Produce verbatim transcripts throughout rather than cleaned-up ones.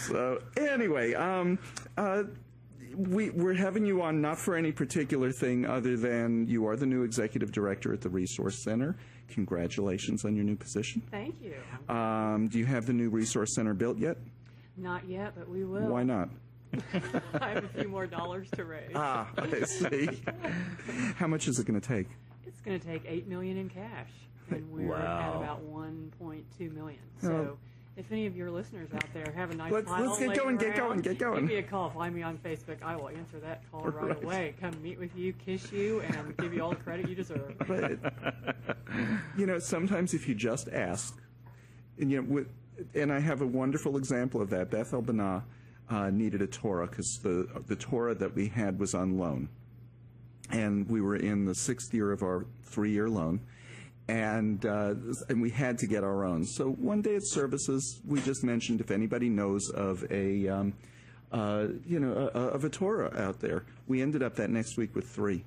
So anyway, um, uh, we, we're having you on not for any particular thing other than you are the new executive director at the Resource Center. Congratulations on your new position. Thank you. Um, do you have the new Resource Center built yet? Not yet, but we will. Why not? I have a few more dollars to raise. Ah, I see. How much is it going to take? It's going to take eight million dollars in cash, and we're Wow. at about one point two million dollars. So, Oh. if any of your listeners out there have a nice Let's- file let's get laying going, get around, going, get going. Give me a call. Find me on Facebook. I will answer that call right, Right. away. Come meet with you, kiss you, and give you all the credit you deserve. But, you know, sometimes if you just ask, and, you know, with, and I have a wonderful example of that. Beth El-Banah uh, needed a Torah because the the Torah that we had was on loan, and we were in the sixth year of our three-year loan, and uh, and we had to get our own. So one day at services, we just mentioned if anybody knows of a um, uh, you know a, of a Torah out there. We ended up that next week with three.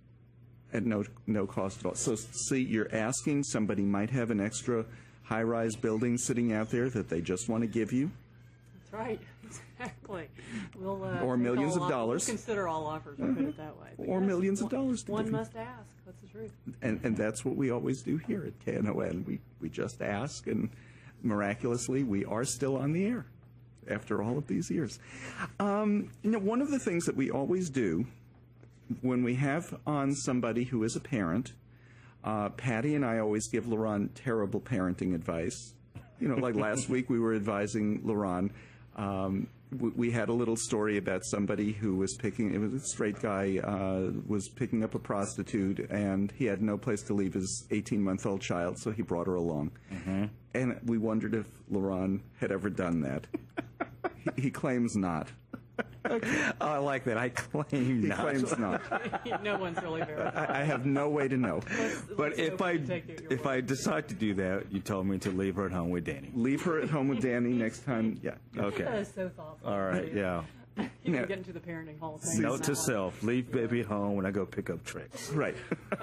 At no no cost at all. So see, you're asking somebody might have an extra high-rise building sitting out there that they just want to give you, That's right. Exactly. We'll, uh, Or take millions all of offers. dollars. We'll consider all offers. We'll put it that way. But Or yes, millions of one- dollars to One give you. must ask. That's the truth. and and that's what we always do here at K N O N. We we just ask, and miraculously, we are still on the air after all of these years. Um, you know, one of the things that we always do when we have on somebody who is a parent, uh, Patty and I always give LaRon terrible parenting advice. You know, like last week we were advising LaRon. Um, we, we had a little story about somebody who was picking, it was a straight guy, uh, was picking up a prostitute, and he had no place to leave his eighteen-month-old child, so he brought her along. Mm-hmm. And we wondered if LaRon had ever done that. he, he claims not. Okay. Oh, I like that. I claim He not. claims not. No one's really verified. I, I have no way to know. Let's- But let's if hope I we take it your if word. I decide to do that, you told me to leave her at home with Danny. Leave her at home with Danny next time. Yeah. That Okay. is so thoughtful. All right. Yeah. You Yeah. can get into the parenting hall of fame. Note on to that one. self: leave baby at home when I go pick up tricks. Right.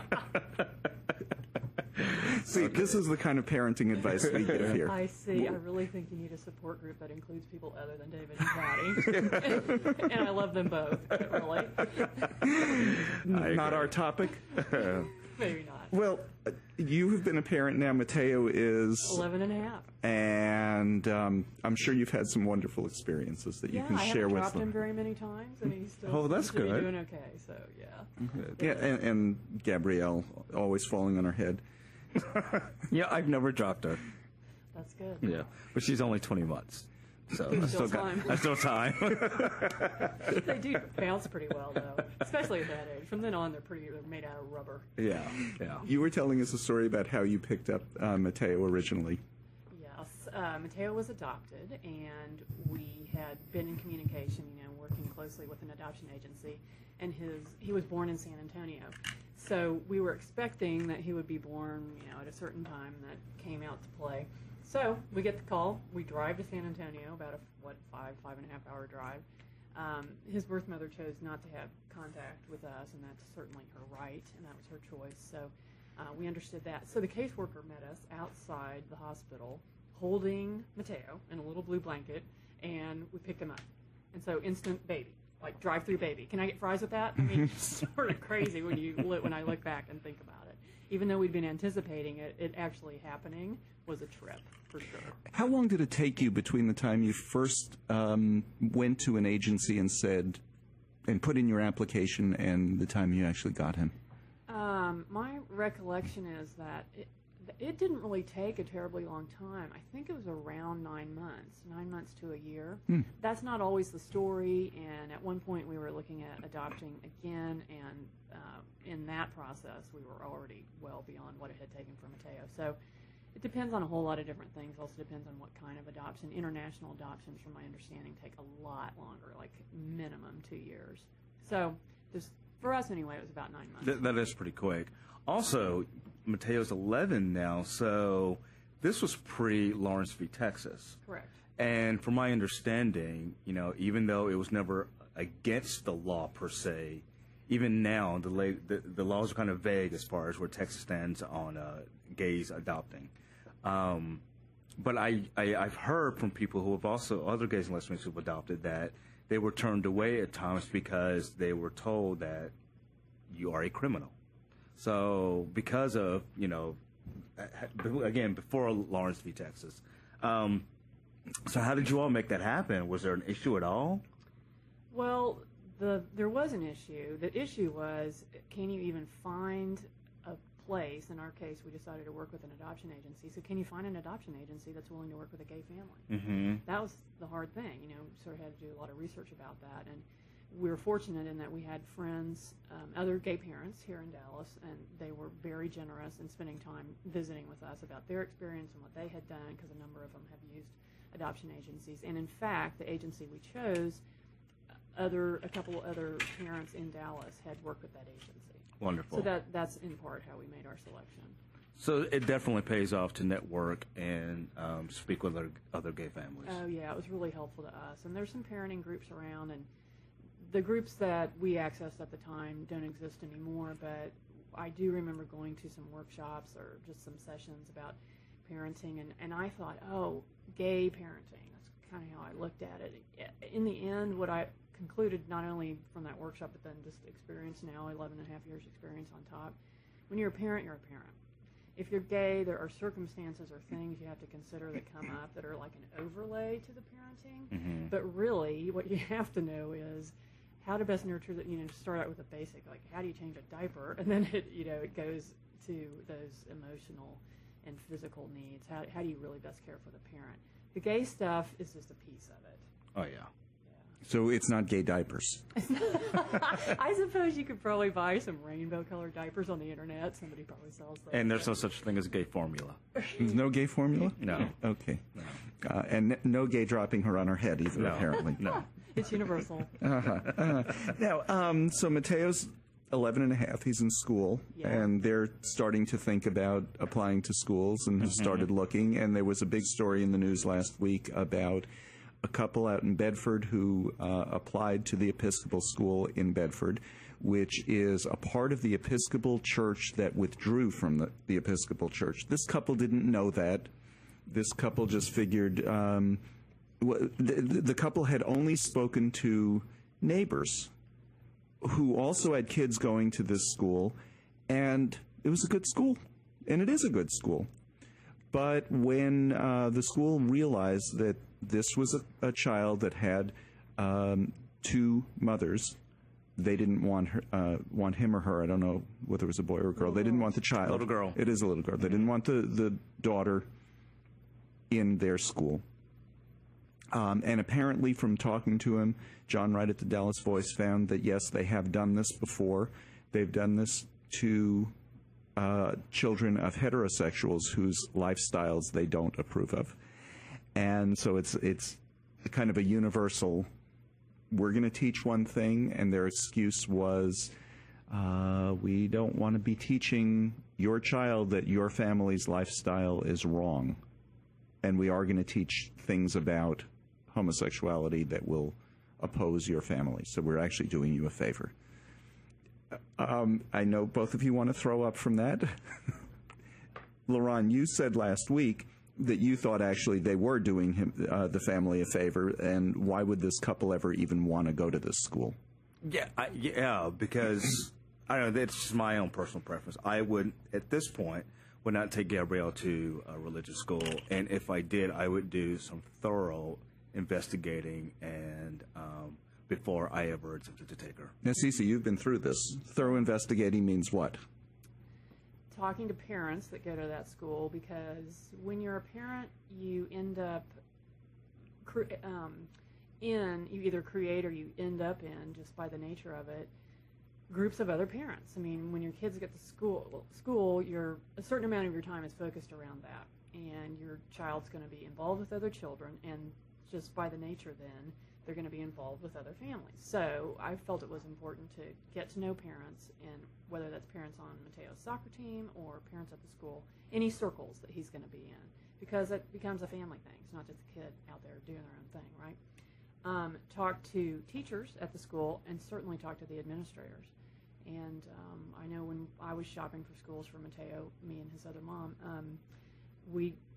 See, this is the kind of parenting advice we give here. I see. I really think you need a support group that includes people other than David and Patty. And I love them both, but really. I Not agree. our topic. Maybe not. Well, uh, you have been a parent now. Mateo is, Eleven and a half. and um, I'm sure you've had some wonderful experiences that you Yeah, can I share haven't with dropped him them. very many times, and he's still Oh, that's seems to be good. doing okay. So yeah. Yeah, and, and Gabrielle always falling on her head. Yeah, I've never dropped her. That's good. Yeah, but she's only twenty months, so I Still still got time. I still time. They do bounce pretty well, though, especially at that age. From then on, they're pretty. They're made out of rubber. Yeah, yeah. You were telling us a story about how you picked up uh, Mateo originally. Yes, uh, Mateo was adopted, and we had been in communication, you know, working closely with an adoption agency, and his he was born in San Antonio. So we were expecting that he would be born, you know, at a certain time that came out to play. So we get the call. We drive to San Antonio, about a, what, five, five and a half hour drive. Um, his birth mother chose not to have contact with us, and that's certainly her right, and that was her choice. So uh, we understood that. So the caseworker met us outside the hospital, holding Mateo in a little blue blanket, and we picked him up. And so instant baby, like drive-through baby. Can I get fries with that? I mean, it's sort of crazy when you look, when I look back and think about it. Even though we'd been anticipating it, it actually happening was a trip for sure. How long did it take you between the time you first um, went to an agency and said, and put in your application, and the time you actually got him? Um, my recollection is that it, it didn't really take a terribly long time. I think it was around nine months, nine months to a year. Hmm. That's not always the story, and at one point we were looking at adopting again, and uh, in that process we were already well beyond what it had taken for Mateo. So it depends on a whole lot of different things. Also depends on what kind of adoption. International adoptions, from my understanding, take a lot longer, like minimum two years. So there's, for us anyway, it was about nine months. Th- that is pretty quick. Also, Mateo's eleven now, so this was pre-Lawrence v. Texas. Correct. And from my understanding, you know, even though it was never against the law per se, even now the la- the, the laws are kind of vague as far as where Texas stands on uh, gays adopting. Um, But I, I, I've heard from people who have also, other gays and lesbians who've adopted, that they were turned away at times because they were told that you are a criminal. So because of, you know, again, before Lawrence v. Texas. Um, so how did you all make that happen? Was there an issue at all? Well, the there was an issue. The issue was, can you even find a place? In our case, we decided to work with an adoption agency. So can you find an adoption agency that's willing to work with a gay family? Mm-hmm. That was the hard thing. You know, sort of had to do a lot of research about that. And we were fortunate in that we had friends, um, other gay parents here in Dallas, and they were very generous in spending time visiting with us about their experience and what they had done, because a number of them have used adoption agencies. And in fact, the agency we chose, other a couple other parents in Dallas had worked with that agency. Wonderful. So that that's in part how we made our selection. So it definitely pays off to network and um, speak with other, other gay families. Oh yeah, it was really helpful to us. And there's some parenting groups around, and the groups that we accessed at the time don't exist anymore, but I do remember going to some workshops or just some sessions about parenting, and, and I thought, oh, gay parenting. That's kind of how I looked at it. In the end, what I concluded, not only from that workshop, but then just experience now, eleven and a half years experience on top, when you're a parent, you're a parent. If you're gay, there are circumstances or things you have to consider that come up that are like an overlay to the parenting. Mm-hmm. But really, what you have to know is how to best nurture that. You know, start out with a basic, like how do you change a diaper, and then it, you know, it goes to those emotional and physical needs. How how do you really best care for the parent? The gay stuff is just a piece of it. Oh yeah. So it's not gay diapers. I suppose you could probably buy some rainbow-colored diapers on the internet. Somebody probably sells those. And there's no such thing as gay formula. There's no gay formula? No. Okay. No. Uh, and n- no gay dropping her on her head either, No. apparently. No. It's universal. Uh-huh. Uh, now, um, so Mateo's eleven and a half. He's in school, Yeah. and they're starting to think about applying to schools and have started looking. And there was a big story in the news last week about a couple out in Bedford who uh, applied to the Episcopal school in Bedford, which is a part of the Episcopal Church that withdrew from the, the Episcopal Church. This couple didn't know that. This couple just figured, um, w- the, the couple had only spoken to neighbors who also had kids going to this school, and it was a good school, and it is a good school. But when uh, the school realized that this was a, a child that had um, two mothers, they didn't want her, uh, want him or her. I don't know whether it was a boy or a girl. They didn't want the child. Little girl. It is a little girl. They didn't want the, the daughter in their school. Um, and apparently, from talking to him, John Wright at the Dallas Voice found that, yes, they have done this before. They've done this to uh, children of heterosexuals whose lifestyles they don't approve of. And so it's it's kind of a universal, we're going to teach one thing, and their excuse was, uh, we don't want to be teaching your child that your family's lifestyle is wrong. And we are going to teach things about homosexuality that will oppose your family. So we're actually doing you a favor. Um, I know both of you want to throw up from that. LaRon, you said last week that you thought actually they were doing him, uh, the family a favor, and why would this couple ever even want to go to this school? Yeah, I, yeah, because I don't know. That's just my own personal preference. I would, at this point, would not take Gabrielle to a religious school, and if I did, I would do some thorough investigating and um, before I ever attempted to take her. Now, Cece, you've been through this. Thorough investigating means what? Talking to parents that go to that school, because when you're a parent, you end up cre- um, in, you either create or you end up in, just by the nature of it, groups of other parents. I mean, when your kids get to school, school, you're, a certain amount of your time is focused around that, and your child's going to be involved with other children, and just by the nature then, they're going to be involved with other families. So I felt it was important to get to know parents, and whether that's parents on Mateo's soccer team or parents at the school, any circles that he's going to be in, because it becomes a family thing. It's not just a kid out there doing their own thing, right? Um, talk to teachers at the school, and certainly talk to the administrators. And um, I know when I was shopping for schools for Mateo, me and his other mom, um, we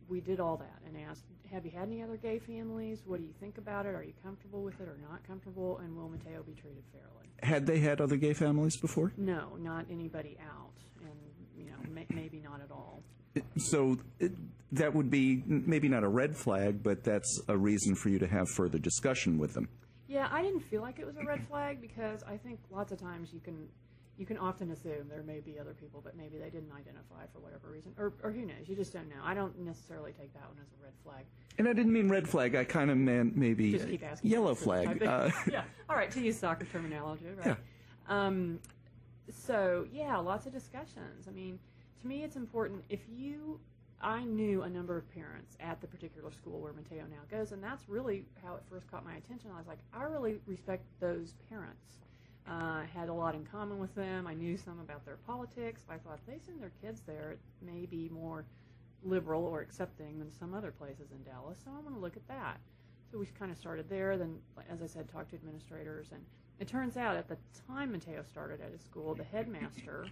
we did all that and asked, have you had any other gay families? What do you think about it? Are you comfortable with it or not comfortable? And will Mateo be treated fairly? Had they had other gay families before? No, not anybody out, and you know, may, maybe not at all. So it, that would be maybe not a red flag, but that's a reason for you to have further discussion with them. Yeah, I didn't feel like it was a red flag because I think lots of times you can you can often assume there may be other people, but maybe they didn't identify for whatever reason, or, or who knows? You just don't know. I don't necessarily take that one as a red flag. And I didn't mean red flag. I kind of meant maybe Just keep asking yellow questions. flag. I Uh, think- yeah. All right, to use soccer terminology, right? Yeah. Um, so yeah, lots of discussions. I mean, to me, it's important if you. I knew a number of parents at the particular school where Mateo now goes, and that's really how it first caught my attention. I was like, I really respect those parents. Uh, I had a lot in common with them. I knew some about their politics. I thought if they send their kids there, it may be more liberal or accepting than some other places in Dallas. So I'm going to look at that. So we kind of started there. Then, as I said, talked to administrators. And it turns out at the time Mateo started at his school, the headmaster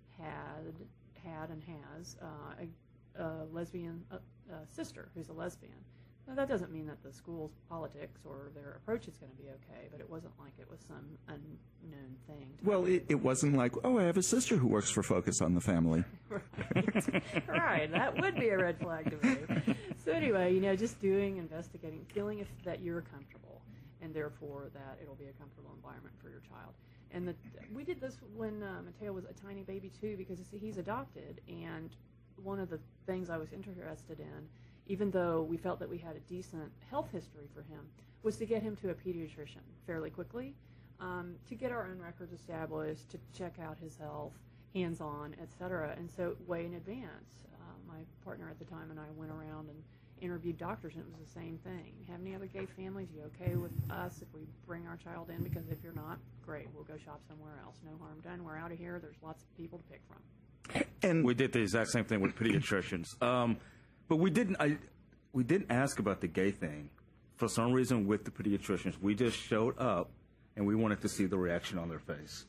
had had and has uh, a, a lesbian uh, uh, sister who's a lesbian. Now, that doesn't mean that the school's politics or their approach is going to be okay, but it wasn't like it was some unknown thing. to well, it, people. it wasn't like, oh, I have a sister who works for Focus on the Family. Right. Right. That would be a red flag to me. So anyway, you know, just doing, investigating, feeling if that you're comfortable, and therefore that it'll be a comfortable environment for your child. And the, we did this when uh, Mateo was a tiny baby too, because he's adopted. And one of the things I was interested in, even though we felt that we had a decent health history for him, was to get him to a pediatrician fairly quickly, um, to get our own records established, to check out his health, hands-on, et cetera. And so way in advance, uh, my partner at the time and I went around and interviewed doctors, and it was the same thing. Have any other gay families? You okay with us if we bring our child in? Because if you're not, great, we'll go shop somewhere else. No harm done. We're out of here. There's lots of people to pick from. And We did the exact same thing with pediatricians. Um, but we didn't. I, we didn't ask about the gay thing. For some reason, with the pediatricians, we just showed up, and we wanted to see the reaction on their face.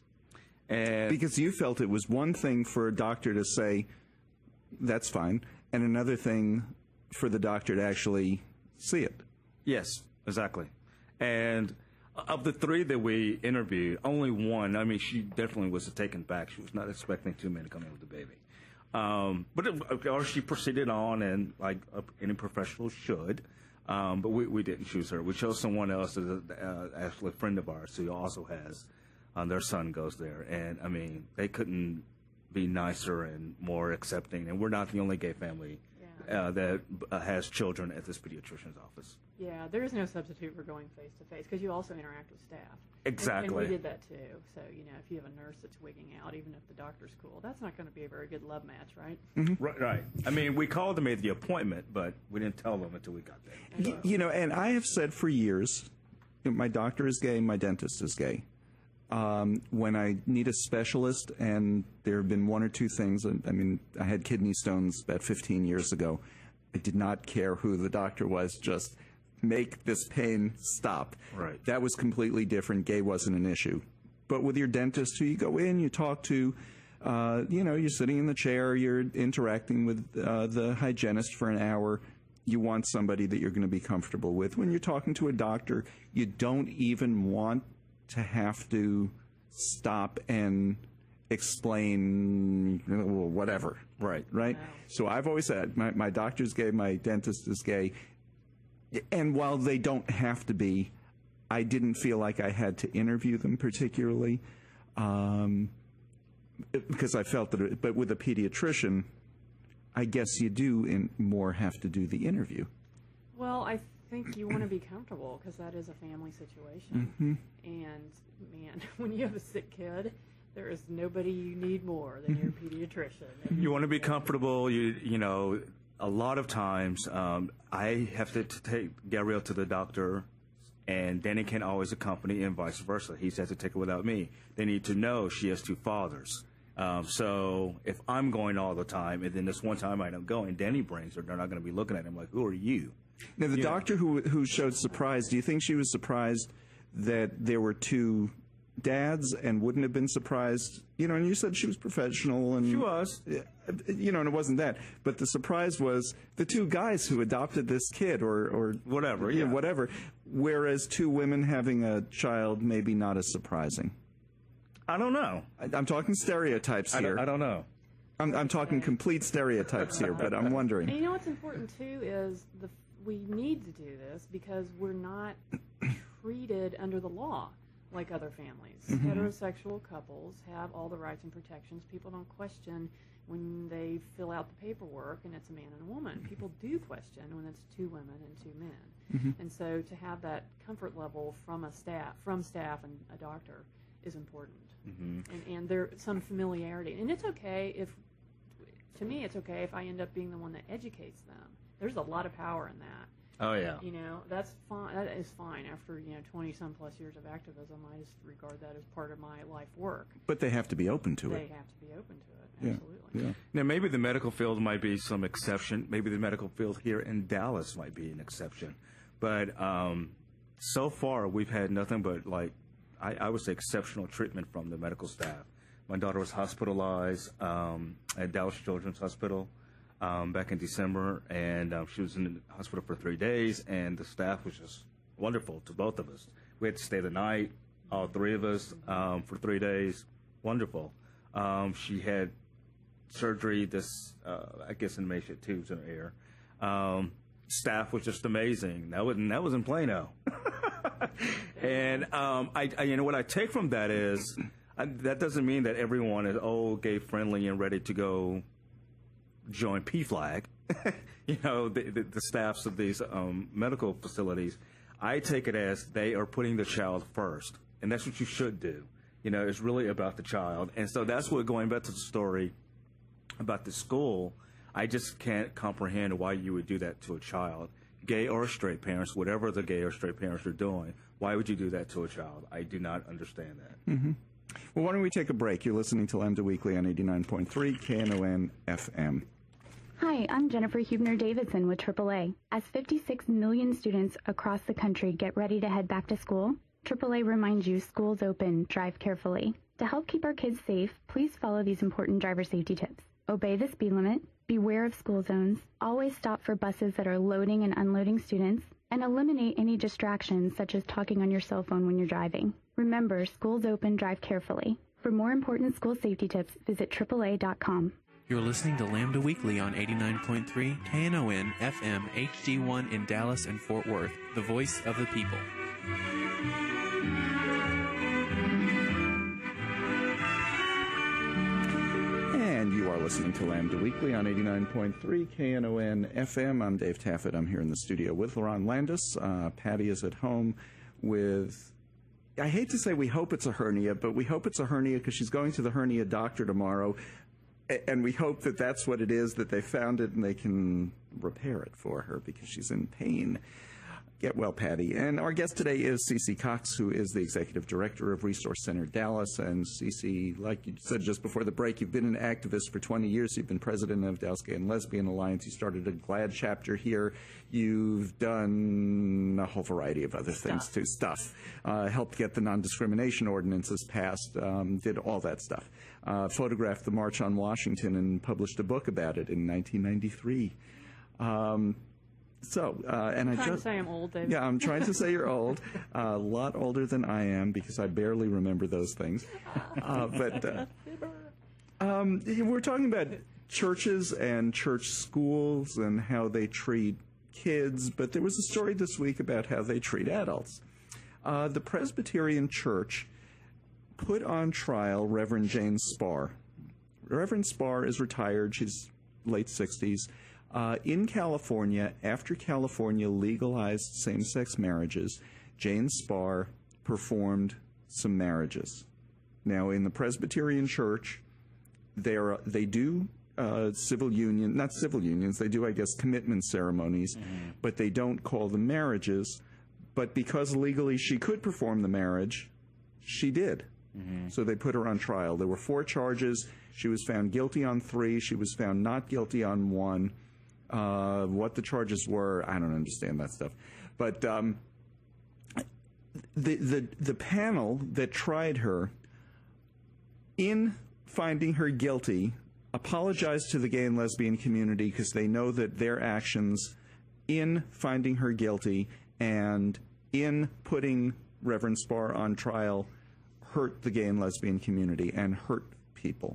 And because you felt it was one thing for a doctor to say, that's fine, and another thing for the doctor to actually see it. yes, exactly. And of the three that we interviewed, only one. I mean, she definitely was taken back. She was not expecting two men to come in with the baby. Um, but it, of course, she proceeded on, and like uh, any professional should. Um, but we, we didn't choose her. We chose someone else, uh, actually a friend of ours who also has, um, their son goes there. And, I mean, they couldn't be nicer and more accepting. And we're not the only gay family Yeah. uh, that uh, has children at this pediatrician's office. Yeah, there is no substitute for going face-to-face because you also interact with staff. And- Exactly. And, we did that too. So, you know, if you have a nurse that's wigging out, even if the doctor's cool, that's not going to be a very good love match, right? Right, right. I mean, we called them at the appointment, but we didn't tell them until we got there. Y- You know, and I have said for years, you know, my doctor is gay, my dentist is gay. Um, when I need a specialist, and there have been one or two things, I mean, I had kidney stones about fifteen years ago. I did not care who the doctor was, just make this pain stop. Right. That was completely different. Gay wasn't an issue. But with your dentist, who you go in, you talk to, uh, you know, you're sitting in the chair, you're interacting with uh, the hygienist for an hour. You want somebody that you're going to be comfortable with. When you're talking to a doctor, you don't even want to have to stop and explain, you know, whatever. Right. Right? Wow. So I've always said, my, my doctor's gay, my dentist is gay. And while they don't have to be, I didn't feel like I had to interview them particularly, um, because I felt that, it, but with a pediatrician, I guess you do in more have to do the interview. Well, I think you want to be comfortable because that is a family situation. Mm-hmm. And, man, when you have a sick kid, there is nobody you need more than your pediatrician. And You want to be comfortable. You you know, a lot of times um, I have to t- take Gabrielle to the doctor, and Danny can't always accompany, and vice versa. He has to take her without me. They need to know she has two fathers. Um, so if I'm going all the time, and then this one time I don't go, and Danny brings her, they're not going to be looking at him like, "Who are you?" Now, the Yeah. doctor who who showed surprise, do you think she was surprised that there were two dads and wouldn't have been surprised, you know, and you said she was professional and She was. you know, and it wasn't that, but the surprise was the two guys who adopted this kid or, or Whatever, you know, yeah. whatever, whereas two women having a child maybe not as surprising. I don't know. I, I'm talking stereotypes I here. don't, I don't know. I'm, I'm talking complete stereotypes here, but I'm And wondering. you know what's important too is the we need to do this because we're not treated under the law like other families. Mm-hmm. Heterosexual couples have all the rights and protections. People don't question when they fill out the paperwork and it's a man and a woman. People do question when it's two women and two men. Mm-hmm. And so to have that comfort level from a staff, from staff and a doctor is important. Mm-hmm. And, and there's some familiarity. And it's okay if, to me, it's okay if I end up being the one that educates them. There's a lot of power in that. Oh, yeah. You know, that's fine. That is fine. After, you know, twenty some plus years of activism, I just regard that as part of my life work. But they have to be open to They it. have to be open to it. Yeah. Absolutely. Yeah. Now, maybe the medical field might be some exception. Maybe the medical field here in Dallas might be an exception. But um, so far, we've had nothing but, like, I, I would say exceptional treatment from the medical staff. My daughter was hospitalized um, at Dallas Children's Hospital um, back in December, and um, she was in the hospital for three days, and the staff was just wonderful to both of us. We had to stay the night, all three of us, um, for three days. Wonderful. Um, she had surgery, this, uh, I guess, in May tubes in her ear. Um, staff was just amazing. That was, and that was in Plano. And um, I, I, you know, what I take from that is I, that doesn't mean that everyone is oh gay friendly and ready to go join P FLAG. You know, the, the, the staffs of these um, medical facilities. I take it as they are putting the child first, and that's what you should do. You know, it's really about the child, and so that's what going back to the story about the school. I just can't comprehend why you would do that to a child, gay or straight parents, whatever the gay or straight parents are doing. Why would you do that to a child? I do not understand that. Mm-hmm. Well, why don't we take a break? You're listening to Lambda Weekly on eighty-nine point three K N O N F M. Hi, I'm Jennifer Huebner-Davidson with triple A. As fifty-six million students across the country get ready to head back to school, triple A reminds you school's open, drive carefully. To help keep our kids safe, please follow these important driver safety tips. Obey the speed limit, beware of school zones, always stop for buses that are loading and unloading students, and eliminate any distractions such as talking on your cell phone when you're driving. Remember, school's open, drive carefully. For more important school safety tips, visit triple A dot com. You're listening to Lambda Weekly on eighty-nine point three K N O N F M H D one in Dallas and Fort Worth, the voice of the people. And you are listening to Lambda Weekly on eighty-nine point three K N O N F M. I'm Dave Taffet. I'm here in the studio with Laron Landis. Uh, Patty is at home with, I hate to say we hope it's a hernia, but we hope it's a hernia because she's going to the hernia doctor tomorrow. And we hope that that's what it is, that they found it and they can repair it for her because she's in pain. Get well, Patty. And our guest today is Cece Cox, who is the Executive Director of Resource Center Dallas. And Cece, like you said just before the break, you've been an activist for twenty years. You've been president of Dallas Gay and Lesbian Alliance. You started a GLAAD chapter here. You've done a whole variety of other things, Stuff. too. Stuff. Uh, helped get the non-discrimination ordinances passed, um, did all that stuff. Uh, photographed the March on Washington and published a book about it in nineteen ninety-three. Um, So, uh, and I Trying just to say I'm old, David. yeah, I'm trying to say you're old, uh, a lot older than I am because I barely remember those things. Uh, but uh, um, we're talking about churches and church schools and how they treat kids. But there was a story this week about how they treat adults. Uh, the Presbyterian Church put on trial Reverend Jane Spar. Reverend Spar is retired. She's late sixties. Uh, in California, after California legalized same-sex marriages, Jane Spar performed some marriages. Now, in the Presbyterian Church, there they do uh, civil union, not civil unions, they do, I guess, commitment ceremonies, mm-hmm. but they don't call them marriages. But because legally she could perform the marriage, she did. Mm-hmm. So they put her on trial. There were four charges. She was found guilty on three. She was found not guilty on one. Uh, what the charges were, I don't understand that stuff. But um, the, the, the panel that tried her, in finding her guilty, apologized to the gay and lesbian community because they know that their actions in finding her guilty and in putting Reverend Spar on trial hurt the gay and lesbian community and hurt people.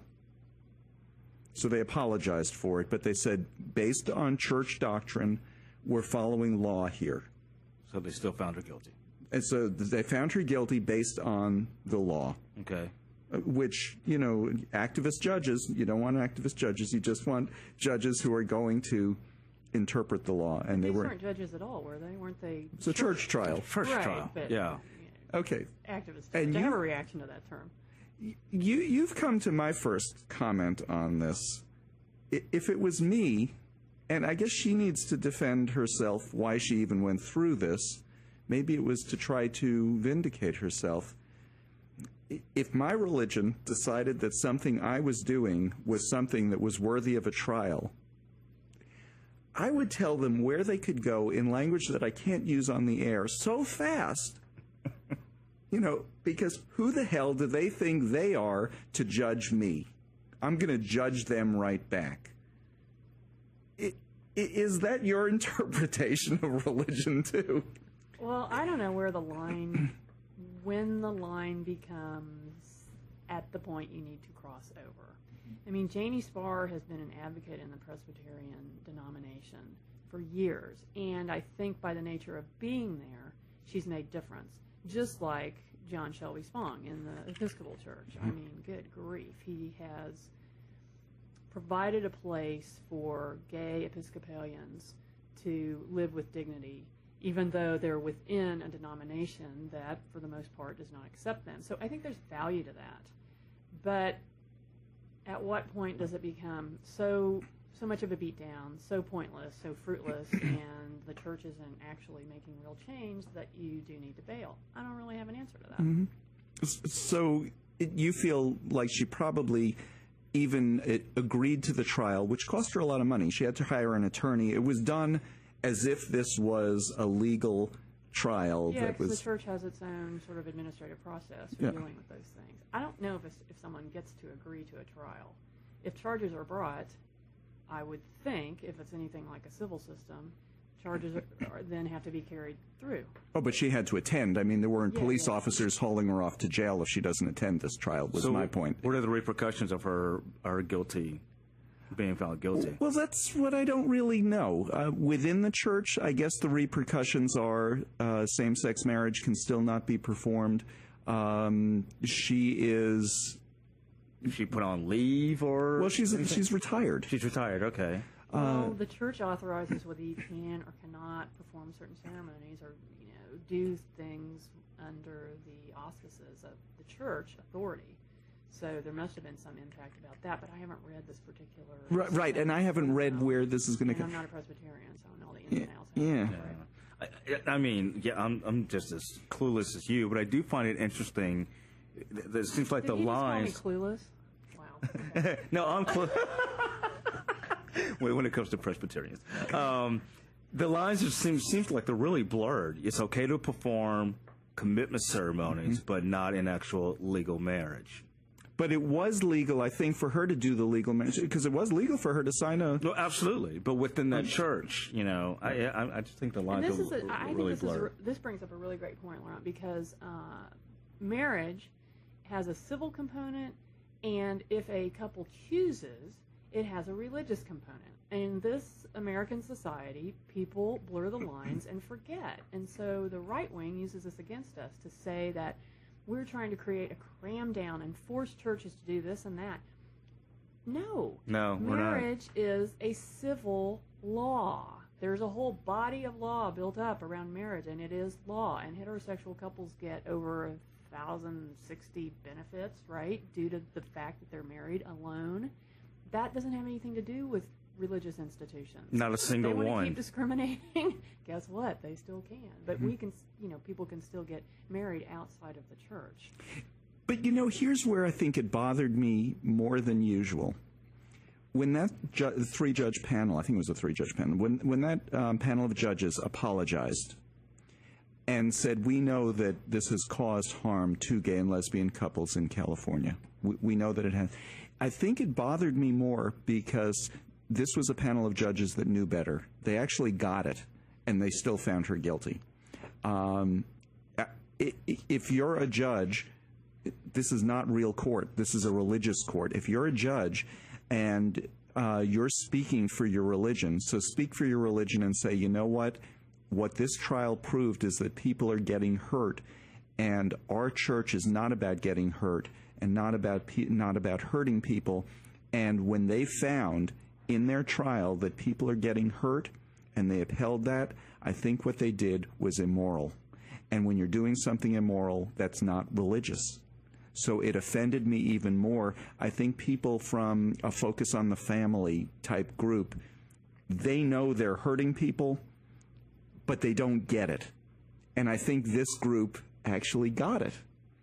So they apologized for it, but they said, based on church doctrine, we're following law here. So they still found her guilty. And so they found her guilty based on the law. Okay. Which, you know, activist judges, you don't want activist judges, you just want judges who are going to interpret the law. And they These were, weren't judges at all, were they? Weren't they? it's a church trial. First right, trial. But, Yeah. you know, Okay. activist. And I you- have a reaction to that term. You, you've come to my first comment on this. I- If it was me, and I guess she needs to defend herself why she even went through this, maybe it was to try to vindicate herself. I- If my religion decided that something I was doing was something that was worthy of a trial, I would tell them where they could go in language that I can't use on the air so fast. You know, because who the hell do they think they are to judge me? I'm going to judge them right back. I- i- Is that your interpretation of religion, too? Well, I don't know where the line, when the line becomes at the point you need to cross over. I mean, Janie Spar has been an advocate in the Presbyterian denomination for years, and I think by the nature of being there, she's made difference. Just like John Shelby Spong in the Episcopal Church. I mean, good grief. He has provided a place for gay Episcopalians to live with dignity, even though they're within a denomination that, for the most part, does not accept them. So I think there's value to that. But at what point does it become so so much of a beatdown, so pointless, so fruitless, and the church isn't actually making real change that you do need to bail? I don't really have an answer to that. Mm-hmm. S- So it, you feel like she probably even it, agreed to the trial, which cost her a lot of money. She had to hire an attorney. It was done as if this was a legal trial. Yeah, that because was the church has its own sort of administrative process for Yeah. dealing with those things. I don't know if, it's, if someone gets to agree to a trial. If charges are brought, I would think, if it's anything like a civil system, charges are, are, then have to be carried through. Oh, but she had to attend. I mean, there weren't Yeah, police yeah. officers hauling her off to jail if she doesn't attend this trial, was So my point. What are the repercussions of her, her guilty, being found guilty? Well, that's what I don't really know. Uh, within the church, I guess the repercussions are uh, same-sex marriage can still not be performed. Um, she is, Is she put on leave or? well, she's she's retired. She's retired. Okay. Well, the church authorizes whether you can or cannot perform certain ceremonies or, you know, do things under the auspices of the church authority. So there must have been some impact about that, but I haven't read this particular. Right, right, and I haven't read where this is going to And I'm come. not a Presbyterian, so I don't know all the ins and outs. Yeah. I, I mean, yeah, I'm I'm just as clueless as you, but I do find it interesting. It, it seems like Did the you lines. just call me clueless? Wow. Okay. No, I'm clueless. when, when it comes to Presbyterians, um, the lines just seem seems like they're really blurred. It's okay to perform commitment ceremonies, but not in actual legal marriage. But it was legal, I think, for her to do the legal marriage, because it was legal for her to sign a. No, absolutely, but within that church, you know, I I, I just think the And lines this are is a, I think really this is a, blurred. this brings up a really great point, Laurent, because uh, marriage has a civil component, and if a couple chooses, it has a religious component. In this American society, people blur the lines and forget, and so the right wing uses this against us to say that we're trying to create a cram down and force churches to do this and that. No. No, we're not. Marriage is a civil law. There's a whole body of law built up around marriage, and it is law. And heterosexual couples get over a thousand sixty benefits, right, due to the fact that they're married alone. That doesn't have anything to do with religious institutions. Not a single they want one. to keep discriminating. Guess what? They still can. But we can, you know, people can still get married outside of the church. But, you know, here's where I think it bothered me more than usual. When that ju- three-judge panel, I think it was a three-judge panel, when, when that um, panel of judges apologized, and said, we know that this has caused harm to gay and lesbian couples in California. We, we know that it has. I think it bothered me more because this was a panel of judges that knew better. They actually got it, and they still found her guilty. Um, if you're a judge, this is not real court. This is a religious court. If you're a judge and uh, you're speaking for your religion, so speak for your religion and say, you know what? What this trial proved is that people are getting hurt, and our church is not about getting hurt and not about pe- not about hurting people. And when they found in their trial that people are getting hurt and they upheld that, I think what they did was immoral. And when you're doing something immoral, that's not religious. So it offended me even more. I think people from a Focus on the Family type group, they know they're hurting people, but they don't get it. And I think this group actually got it.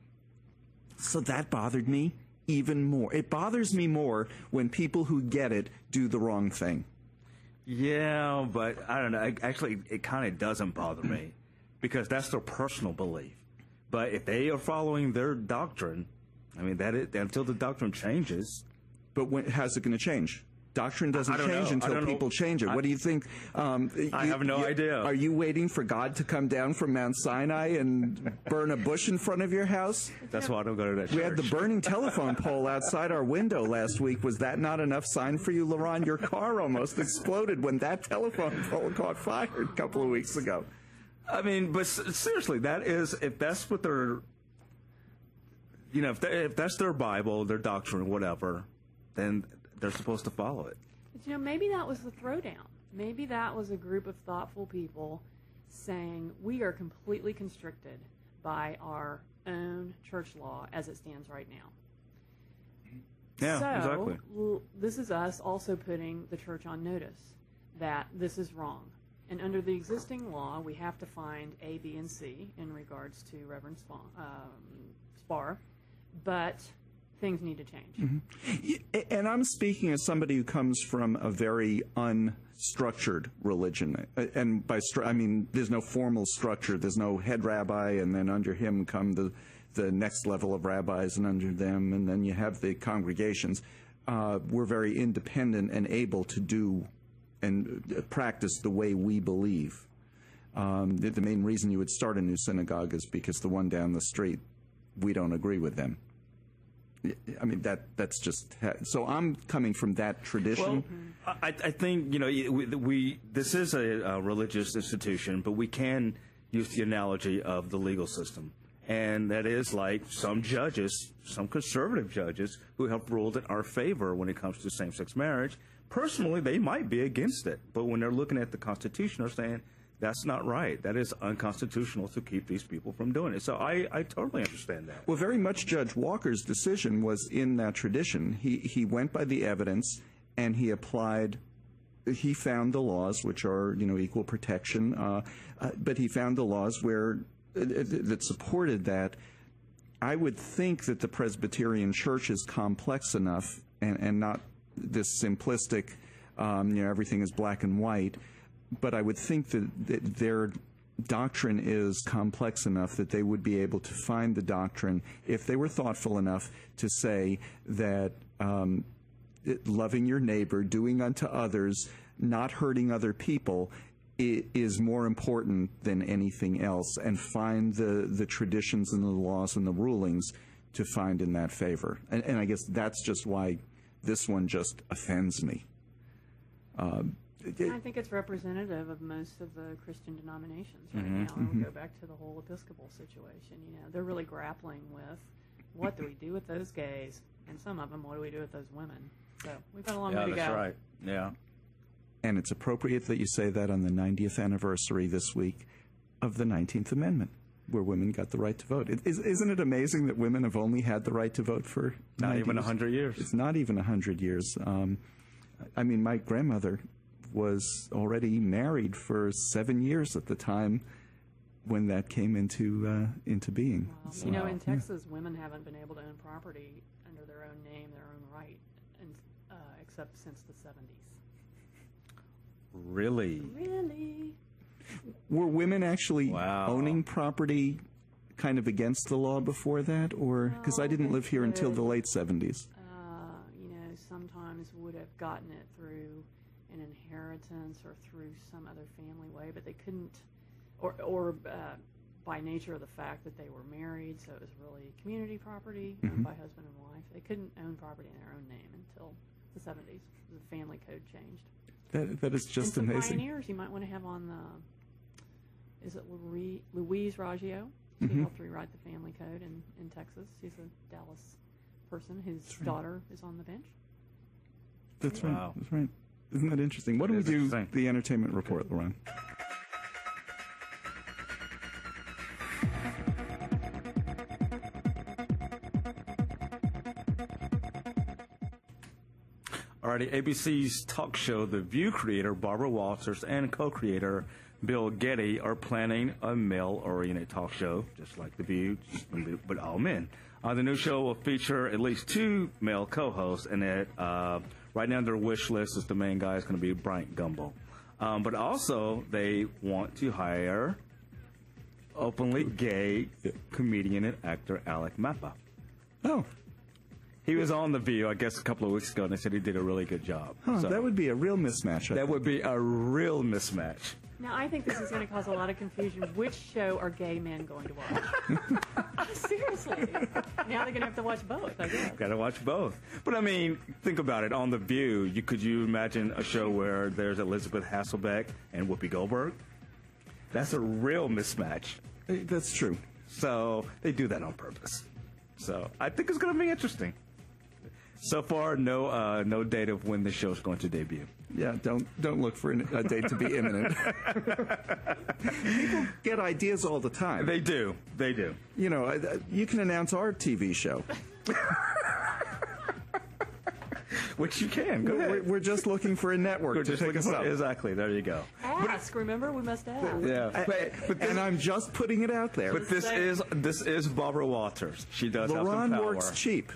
So that bothered me even more. It bothers me more when people who get it do the wrong thing. Yeah, but I don't know. I- Actually, it kind of doesn't bother me because that's their personal belief. But if they are following their doctrine, I mean, that is, until the doctrine changes. But when, how's it going to change? Doctrine doesn't I don't change know. I until don't know. people change it. I- What do you think? Um, I you- have no you- idea. Are you waiting for God to come down from Mount Sinai and burn a bush in front of your house? That's why I don't go to that church. We had the burning telephone pole outside our window last week. Was that not enough sign for you, LaRon? Your car almost exploded when that telephone pole caught fire a couple of weeks ago. I mean, but s- seriously, that is, if that's what their, you know, if, they, if that's their Bible, their doctrine, whatever, then they're supposed to follow it. But, you know, maybe that was the throwdown. Maybe that was a group of thoughtful people saying, we are completely constricted by our own church law as it stands right now. Yeah, so, exactly. l- this is us also putting the church on notice that this is wrong. And under the existing law, we have to find A, B, and C in regards to Reverend Spa, um, Spar, but things need to change. Mm-hmm. And I'm speaking as somebody who comes from a very unstructured religion. And by stru- I mean, there's no formal structure. There's no head rabbi, and then under him come the, the next level of rabbis, and under them, and then you have the congregations. Uh, we're very independent and able to do and practice the way we believe. Um, the, the main reason you would start a new synagogue is because the one down the street, we don't agree with them. I mean, that that's just ha- so I'm coming from that tradition. Well, I, I think, you know, we, we this is a, a religious institution, but we can use the analogy of the legal system. And that is like some judges, some conservative judges who have ruled in our favor when it comes to same-sex marriage. Personally, they might be against it, but when they're looking at the Constitution, they're saying, that's not right. That is unconstitutional to keep these people from doing it. So I, I totally understand that. Well, very much Judge Walker's decision was in that tradition. He he went by the evidence and he applied. He found the laws, which are, you know, equal protection, uh, uh, but he found the laws where uh, that supported that. I would think that the Presbyterian Church is complex enough and, and not this simplistic, um, you know, everything is black and white. But I would think that, that their doctrine is complex enough that they would be able to find the doctrine, if they were thoughtful enough, to say that um, it, loving your neighbor, doing unto others, not hurting other people, i- is more important than anything else, and find the, the traditions and the laws and the rulings to find in that favor. And, and I guess that's just why this one just offends me. Um, I think it's representative of most of the Christian denominations right now. And we go back to the whole Episcopal situation. You know, they're really grappling with what do we do with those gays, and some of them, what do we do with those women? So we've got a long Yeah, way to that's go. right. Yeah. And it's appropriate that you say that on the ninetieth anniversary this week of the nineteenth Amendment, where women got the right to vote. It, is, isn't it amazing that women have only had the right to vote for Not ninety even years? one hundred years. It's not even one hundred years. Um, I mean, my grandmother was already married for seven years at the time when that came into uh, into being. Um, So, you know, in yeah. Texas, women haven't been able to own property under their own name, their own right, and, uh, except since the seventies. Really? Really? Were women actually Wow. owning property kind of against the law before that? Or because I didn't live here until the late seventies. Uh, you know, sometimes would have gotten it through an inheritance or through some other family way, but they couldn't, or, or uh, by nature of the fact that they were married, so it was really community property owned Mm-hmm. by husband and wife. They couldn't own property in their own name until the seventies. The family code changed. That, that is just and some amazing. pioneers you might want to have on the, is it Louis, Louise Raggio? She Mhm. helped rewrite the family code in, in Texas. She's a Dallas person whose daughter is on the bench. That's Wow. right. That's right. Isn't that interesting? What It do we is do? interesting. The entertainment report, Lauren. Alrighty, A B C's talk show, The View creator Barbara Walters and co-creator Bill Getty are planning a male-oriented talk show, just like The View, but all men. Uh, the new show will feature at least two male co-hosts, and it, uh, right now their wish list is the main guy is going to be Bryant Gumbel. Um, but also, they want to hire openly gay comedian and actor Alec Mappa. Oh, He was on The View, I guess, a couple of weeks ago, and they said he did a really good job. huh, So- that would be a real mismatch. I That think. would be a real mismatch. Now, I think this is going to cause a lot of confusion. Which show are gay men going to watch? Seriously. Now they're going to have to watch both, I guess. Got to watch both. But I mean, think about it. On The View, you could you imagine a show where there's Elizabeth Hasselbeck and Whoopi Goldberg? That's a real mismatch. Eh, That's true. So they do that on purpose. So I think it's going to be interesting. So far, no uh, no date of when the show's going to debut. Yeah, don't don't look for an, a date to be imminent. People get ideas all the time. They do. They do. you know, I- I- you can announce our T V show. Which you can. Go We're, ahead. we're just looking for a network We're to just pick looking us for- up. Exactly. There you go. Ask. Remember, we must ask. Yeah. But, but this, And I'm just putting it out there. but this is this is Barbara Walters. She does have some Lauren power. works cheap.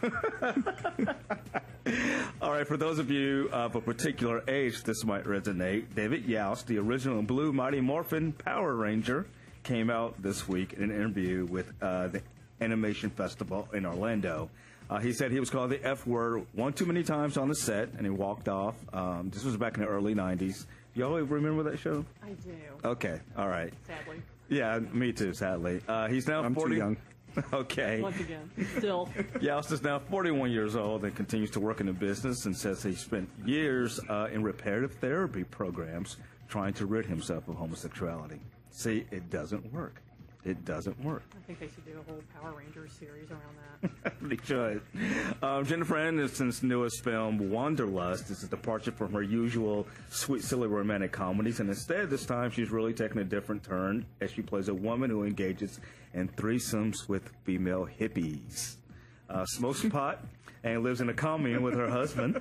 All right, for those of you of a particular age, this might resonate. David Youst, the original Blue Mighty Morphin Power Ranger, came out this week in an interview with uh, the Animation Festival in Orlando. Uh, he said he was called the F word one too many times on the set, and he walked off. Um, this was back in the early nineties. Y'all remember that show? I do, Okay, all right. sadly. Yeah, me too, sadly. Uh, he's now I'm too forty. young. Okay. Once again, still. Youst is now forty-one years old and continues to work in the business and says he spent years uh, in reparative therapy programs trying to rid himself of homosexuality. See, it doesn't work. It doesn't work. I think they should do a whole Power Rangers series around that. They should. Um, Jennifer Aniston's newest film, Wanderlust, is a departure from her usual sweet, silly romantic comedies, and instead, this time, she's really taking a different turn as she plays a woman who engages in threesomes with female hippies, uh, smokes pot, and lives in a commune with her husband.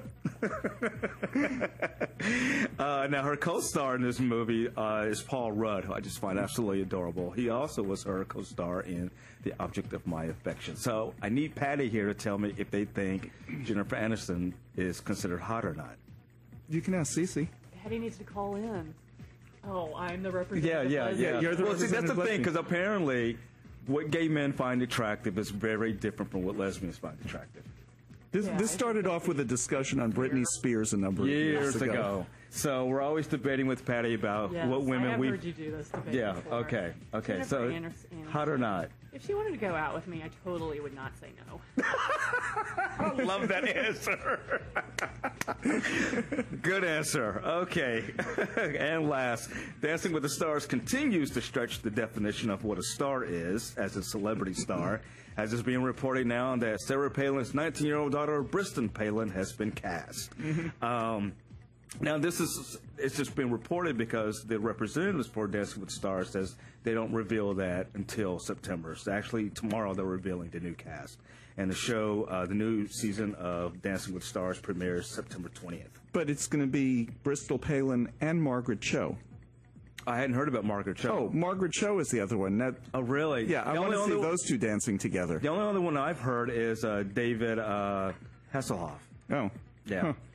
uh, now, her co-star in this movie uh, is Paul Rudd, who I just find absolutely adorable. He also was her co-star in The Object of My Affection. So I need Patty here to tell me if they think Jennifer Aniston is considered hot or not. You can ask Cece. Hattie needs to call in. Oh, I'm the Yeah, representative. yeah, lesbian. yeah. you're the well, see, that's the representative thing, because lesbian. apparently what gay men find attractive is very different from what lesbians find attractive. This, Yeah, this I started off with a discussion on Britney Spears a number of years, Years ago. So we're always debating with Patty about Yes, what women I have we. heard you do this debate Yeah. before. Okay. Okay. Jennifer So, Aniston- hot or not? If she wanted to go out with me, I totally would not say no. I love that answer. Good answer. Okay. And last, Dancing with the Stars continues to stretch the definition of what a star is as a celebrity star, as it's being reported now that Sarah Palin's nineteen-year-old daughter, Bristol Palin, has been cast. Um, Now, this is, it's just been reported because the representatives for Dancing with the Stars says they don't reveal that until September. So actually, tomorrow they're revealing the new cast. And the show, uh, the new season of Dancing with the Stars premieres September twentieth. But it's going to be Bristol Palin and Margaret Cho. I hadn't heard about Margaret Cho. Oh, Margaret Cho is the other one. That, Oh, really? yeah, I The want only to see other- those two dancing together. The only other one I've heard is uh, David uh, Hasselhoff. Oh. Yeah. Huh.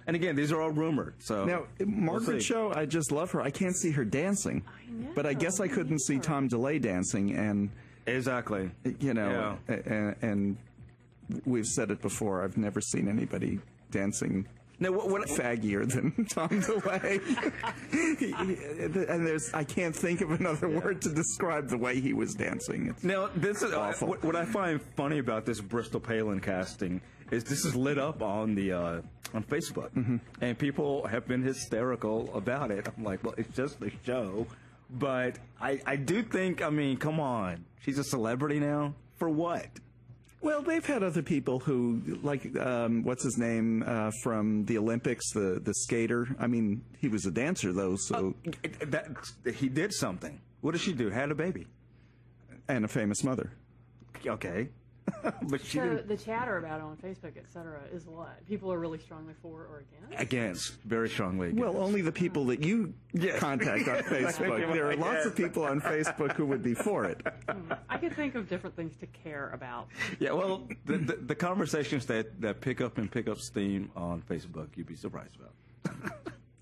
And again, these are all rumored. So Now, Margaret we'll see. Cho, I just love her. I can't see her dancing. I know, But I guess I me couldn't see neither. Tom DeLay dancing, and, Exactly. you know, and, and we've said it before, I've never seen anybody dancing Now, what, what, faggier than Tom DeLay. He- he- and there's, I can't think of another word to describe the way he was dancing. It's, Now, this is uh, Awful. what, what I find funny about this Bristol Palin casting is this is lit up on the uh, on Facebook, Mm-hmm. and people have been hysterical about it. I'm like, well, it's just a show, but I I do think, I mean, come on, she's a celebrity now for what? well, they've had other people who, like, um, what's his name uh, from the Olympics, the, the skater. I mean, he was a dancer, though, so, It- that he did something. What did she do? Had a baby. and a famous mother. Okay, but she So didn't. the chatter about it on Facebook, et cetera, is what? People are really strongly for or against? Against, very strongly. Against. Well, only the people that you Yes. contact on Facebook. There are lots of people on Facebook who would be for it. I could think of different things to care about. Yeah, well, the, the, the conversations that, that pick up and pick up steam on Facebook, you'd be surprised about.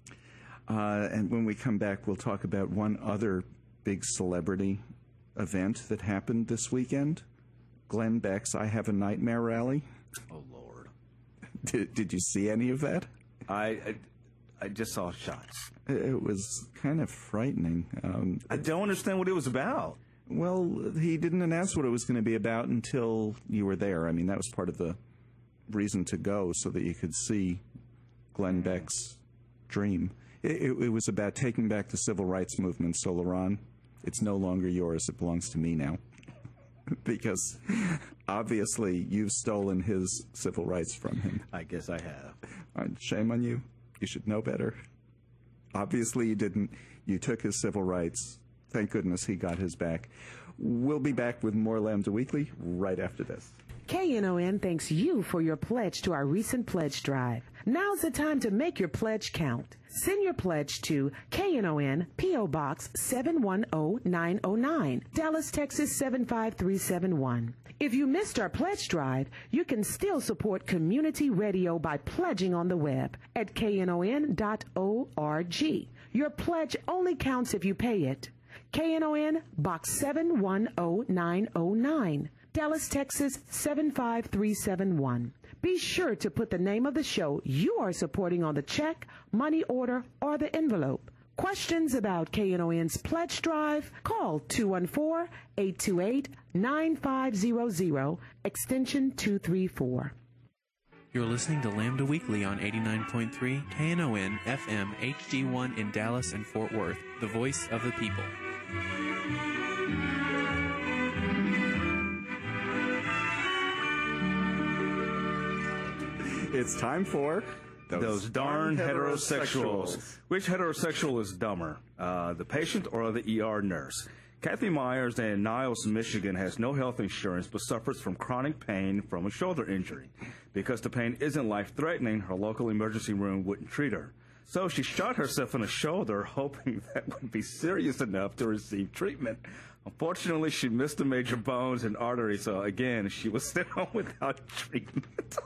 Uh, and when we come back, we'll talk about one other big celebrity event that happened this weekend. Glenn Beck's I Have a Nightmare rally. Oh, Lord. Did, did you see any of that? I, I, I just saw shots. It was kind of frightening. Um, I don't understand what it was about. well, he didn't announce what it was going to be about until you were there. I mean, that was part of the reason to go, so that you could see Glenn Beck's dream. It, it, it was about taking back the civil rights movement, so Laron, it's no longer yours. It belongs to me now. Because obviously you've stolen his civil rights from him. I guess I have. Uh, Shame on you. You should know better. Obviously you didn't. You took his civil rights. Thank goodness he got his back. We'll be back with more Lambda Weekly right after this. K N O N thanks you for your pledge to our recent pledge drive. Now's the time to make your pledge count. Send your pledge to K N O N, P O. Box seven one zero nine zero nine, Dallas, Texas seven five three seven one. If you missed our pledge drive, you can still support community radio by pledging on the web at K N O N dot org. Your pledge only counts if you pay it. K N O N, Box seven one zero nine zero nine, Dallas, Texas seven five three seven one. Be sure to put the name of the show you are supporting on the check, money order, or the envelope. Questions about K N O N's pledge drive? Call two one four, eight two eight, nine five zero zero, extension two three four. You're listening to Lambda Weekly on eighty-nine point three K N O N F M H D one in Dallas and Fort Worth, the voice of the people. It's time for Those darn heterosexuals. Which heterosexual is dumber, uh, the patient or the E R nurse? Kathy Myers in Niles, Michigan has no health insurance but suffers from chronic pain from a shoulder injury. Because the pain isn't life-threatening, her local emergency room wouldn't treat her. So she shot herself in the shoulder, hoping that would be serious enough to receive treatment. Unfortunately, she missed the major bones and arteries, so again, she was sent home without treatment.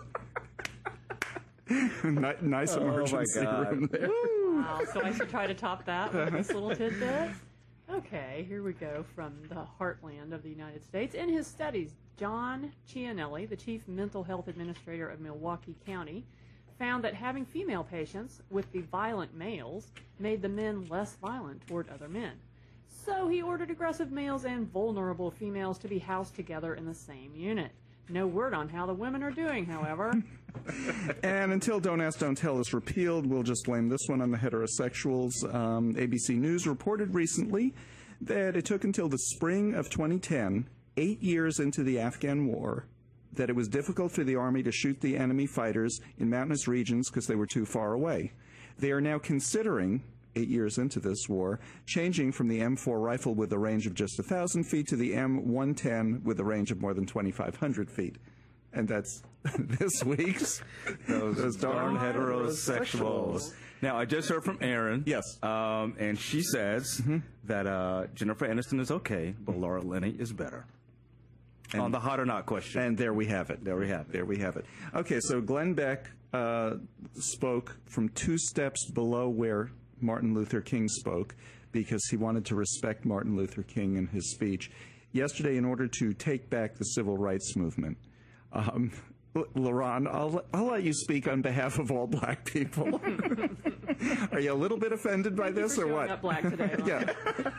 Ni- nice Oh, my emergency God. room there. Wow, so I should try to top that with this little tidbit. Okay, here we go from the heartland of the United States. In his studies, John Cianelli, the chief mental health administrator of Milwaukee County, found that having female patients with the violent males made the men less violent toward other men. So he ordered aggressive males and vulnerable females to be housed together in the same unit. No word on how the women are doing, however. And until Don't Ask, Don't Tell is repealed, we'll just blame this one on the heterosexuals. Um, A B C News reported recently that it took until the spring of twenty ten, eight years into the Afghan war, that it was difficult for the Army to shoot the enemy fighters in mountainous regions because they were too far away. They are now considering, eight years into this war, changing from the M four rifle with a range of just one thousand feet to the M one ten with a range of more than twenty-five hundred feet. And that's this week's Those, Those darn darn heterosexuals. Now, I just heard from Erin. Yes. Um, and she says that uh, Jennifer Aniston is okay, but Laura Linney is better. And, On the hot or not question. and there we have it. There we have it. There we have it. Okay, so Glenn Beck uh, spoke from two steps below where Martin Luther King spoke because he wanted to respect Martin Luther King in his speech. Yesterday, in order to take back the civil rights movement, um, L- LaRon, I'll, I'll let you speak on behalf of all black people. Are you a little bit offended by Thank you this for or showing what? up black today, Lon. Yeah.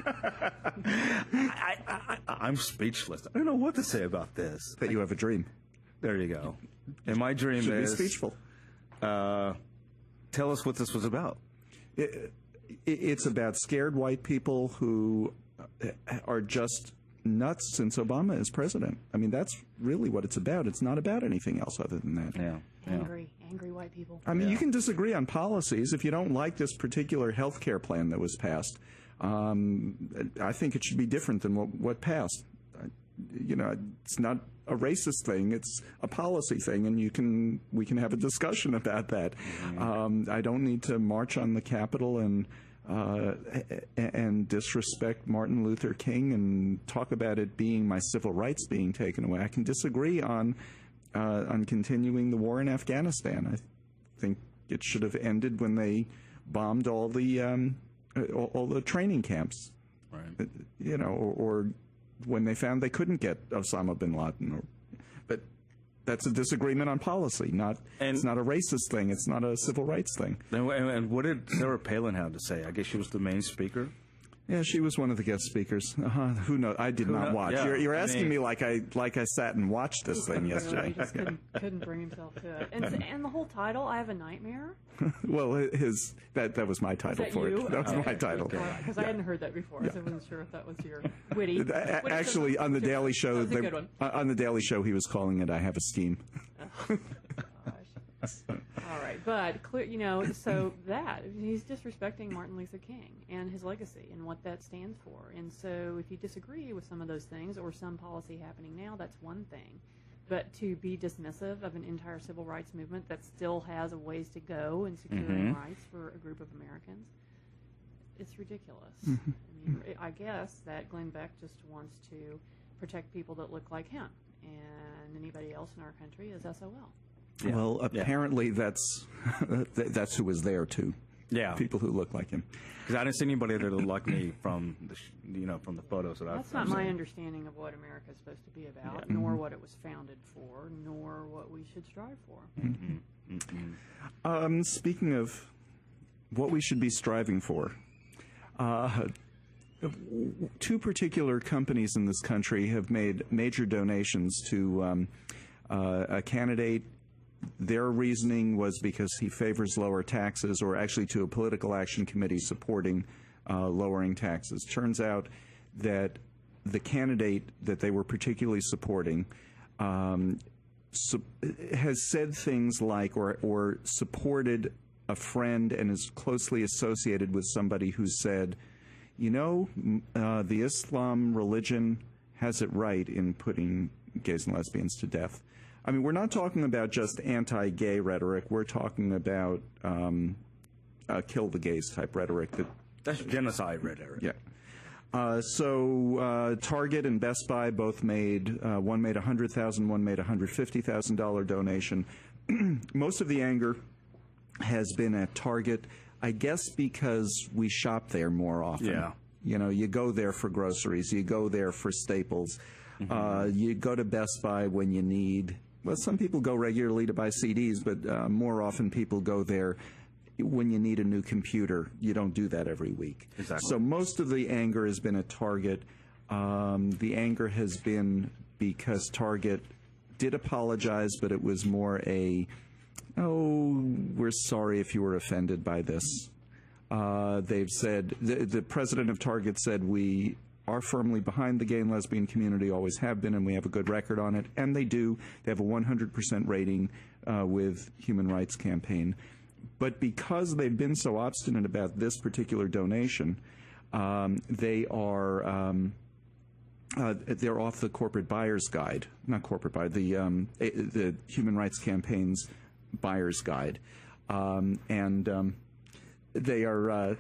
I, I, I, I'm speechless. I don't know what to say about this. That you have a dream. There you go. And my dream Should be is speechful. Uh, tell us what this was about. It, it, it's about scared white people who are just nuts since Obama is president. I mean, that's really what it's about. It's not about anything else other than that. Yeah. yeah. Angry, angry white people. I mean, Yeah. you can disagree on policies. If you don't like this particular health care plan that was passed, um, I think it should be different than what, what passed. I, you know, it's not a racist thing. It's a policy thing, and you can we can have a discussion about that. Mm-hmm. Um, I don't need to march on the Capitol and uh, and disrespect Martin Luther King and talk about it being my civil rights being taken away. I can disagree on uh, on continuing the war in Afghanistan. I think it should have ended when they bombed all the um, all, all the training camps. Right. You know, or, or when they found they couldn't get Osama bin Laden. Or, but that's a disagreement on policy. Not And- it's not a racist thing. It's not a civil rights thing. And, and, and what did Sarah Palin have to say? I guess she was the main speaker. Yeah, she was one of the guest speakers. Uh-huh. Who knows? I did Who not kno- watch. yeah, you're you're I asking mean- me like I like I sat and watched this thing He yesterday. just couldn't, couldn't bring himself to it. And, and the whole title, I Have a Nightmare. Well, his that that was my title Is that for you? it. That was Okay. my title. Because I hadn't heard that before, so I wasn't sure if that was your witty. A- witty Actually, on the that Daily Show, was a they- good one. uh, on the Daily Show, he was calling it "I Have a Scheme." Gosh. All right, but clear, you know, so that he's disrespecting Martin Luther King and his legacy and what that stands for. And so, if you disagree with some of those things or some policy happening now, that's one thing. But to be dismissive of an entire civil rights movement that still has a ways to go in securing Mhm. rights for a group of Americans, it's ridiculous. Mm-hmm. I mean, I guess that Glenn Beck just wants to protect people that look like him, and anybody else in our country is S O L. Yeah. Well, Yeah. apparently that's that's who was there too. Yeah. People who look like him. Because I didn't see anybody that looked like me from the, sh- you know, from the photos that I've That's not I've my seen. understanding of what America is supposed to be about, Mm-hmm. nor what it was founded for, nor what we should strive for. Um, speaking of what we should be striving for, uh, two particular companies in this country have made major donations to um, uh, a candidate. Their reasoning was because he favors lower taxes, or actually to a political action committee supporting uh, lowering taxes. Turns out that the candidate that they were particularly supporting um, su- has said things like, or, or supported a friend and is closely associated with somebody who said, you know, m- uh, the Islam religion has it right in putting gays and lesbians to death. I mean, we're not talking about just anti-gay rhetoric. We're talking about um, uh, kill the gays type rhetoric. That, That's genocide rhetoric. yeah. Uh, so uh, Target and Best Buy both made, uh, one made a one hundred thousand dollars, one made a one hundred fifty thousand dollars donation. Most of the anger has been at Target, I guess because we shop there more often. Yeah. You know, you go there for groceries, you go there for staples, mm-hmm. uh, you go to Best Buy when you need, well, some people go regularly to buy C Ds, but uh, more often people go there when you need a new computer. You don't do that every week. Exactly. So most of the anger has been at Target. Um, the anger has been because Target did apologize, but it was more a, oh, we're sorry if you were offended by this. Uh, they've said, the, the president of Target said, we are firmly behind the gay and lesbian community, always have been, and we have a good record on it. And they do. They have a one hundred percent rating uh, with Human Rights Campaign. But because they've been so obstinate about this particular donation, um, they are um, uh, they're off the corporate buyer's guide, not corporate buyer, the um, the Human Rights Campaign's buyer's guide, um, and um, they are. Uh,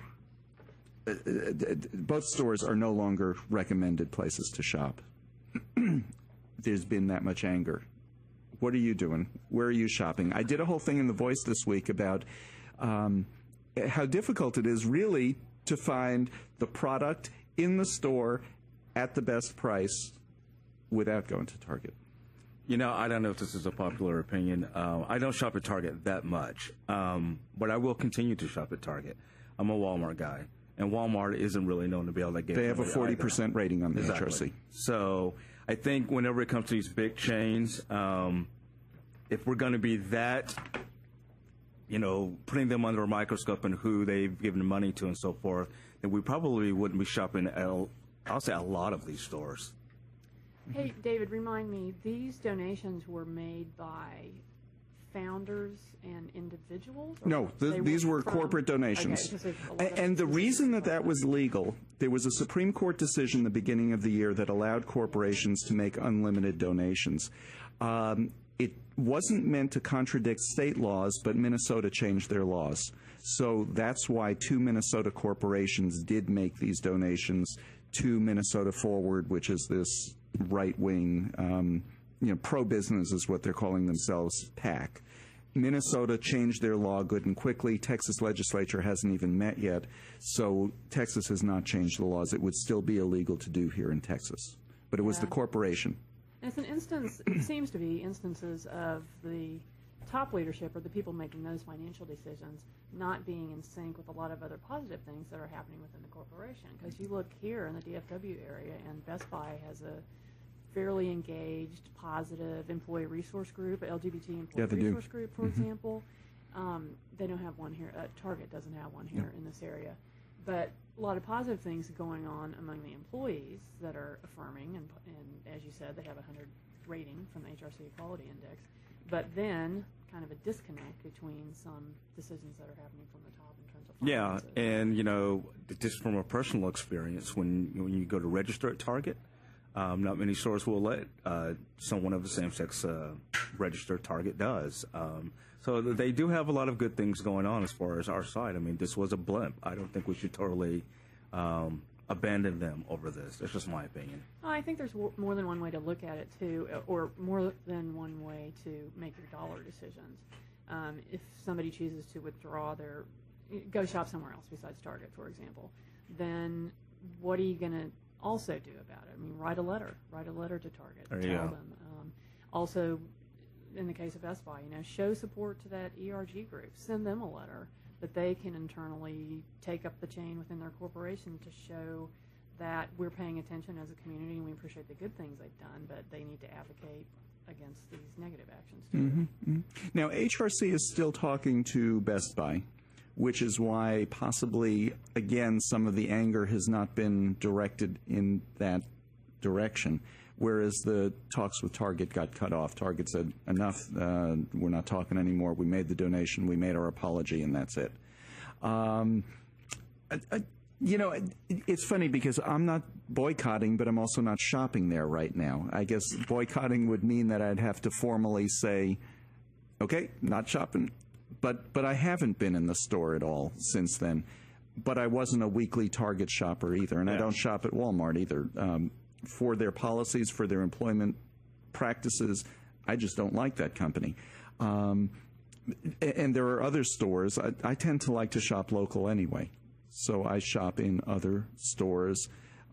both stores are no longer recommended places to shop. there's been that much anger. What are you doing? Where are you shopping? I did a whole thing in The Voice this week about um, how difficult it is really to find the product in the store at the best price without going to Target. You know, I don't know if this is a popular opinion. Uh, I don't shop at Target that much, um, but I will continue to shop at Target. I'm a Walmart guy, and Walmart isn't really known to be able to get. They have a forty percent rating on the exactly. H R C. So I think whenever it comes to these big chains, um, if we're going to be that, you know, putting them under a microscope and who they've given money to and so forth, then we probably wouldn't be shopping at, I'll say, a lot of these stores. Hey, David, remind me, these donations were made by founders and individuals? Or No, th- they these were from- corporate donations. Okay, 'cause there's a lot A- of and the businesses reason that like that was legal, there was a Supreme Court decision the beginning of the year that allowed corporations to make unlimited donations. Um, it wasn't meant to contradict state laws, but Minnesota changed their laws. So that's why two Minnesota corporations did make these donations to Minnesota Forward, which is this right-wing, um, you know, pro-business is what they're calling themselves, PAC. Minnesota changed their law good and quickly. Texas legislature hasn't even met yet, so Texas has not changed the laws. It would still be illegal to do here in Texas, but it was the Yeah. corporation. And it's an instance, it seems to be instances of the top leadership or the people making those financial decisions not being in sync with a lot of other positive things that are happening within the corporation. Because you look here in the D F W area, and Best Buy has a fairly engaged, positive employee resource group, L G B T employee Yeah, they do. resource group, for example. Um, they don't have one here. Uh, Target doesn't have one here in this area. But a lot of positive things going on among the employees that are affirming, and, and as you said, they have a hundred rating from the H R C Equality Index. But then, kind of a disconnect between some decisions that are happening from the top in terms of Yeah, finances. and you know, just from a personal experience, when when you go to register at Target, um, not many stores will let uh, someone of the same sex uh, register. Target does. Um, so they do have a lot of good things going on as far as our side. I mean, this was a blimp. I don't think we should totally um, abandon them over this. That's just my opinion. Well, I think there's w- more than one way to look at it, too, or more than one way to make your dollar decisions. Um, if somebody chooses to withdraw their, go shop somewhere else besides Target, for example, then what are you going to also do about it? I mean, write a letter. Write a letter to Target. There Tell you go. them. Um, also, in the case of Best Buy, you know, show support to that E R G group. Send them a letter that they can internally take up the chain within their corporation to show that we're paying attention as a community and we appreciate the good things they've done, but they need to advocate against these negative actions too. Mm-hmm. Now, H R C is still talking to Best Buy, which is why possibly, again, some of the anger has not been directed in that direction, whereas the talks with Target got cut off. Target said, enough, uh, we're not talking anymore. We made the donation, we made our apology, and that's it. Um, I, I, you know, it, it's funny because I'm not boycotting, but I'm also not shopping there right now. I guess boycotting would mean that I'd have to formally say, okay, not shopping. But but I haven't been in the store at all since then. But I wasn't a weekly Target shopper either, and I Yeah. don't shop at Walmart either. Um, for their policies, for their employment practices, I just don't like that company. Um, a- and there are other stores. I, I tend to like to shop local anyway, so I shop in other stores.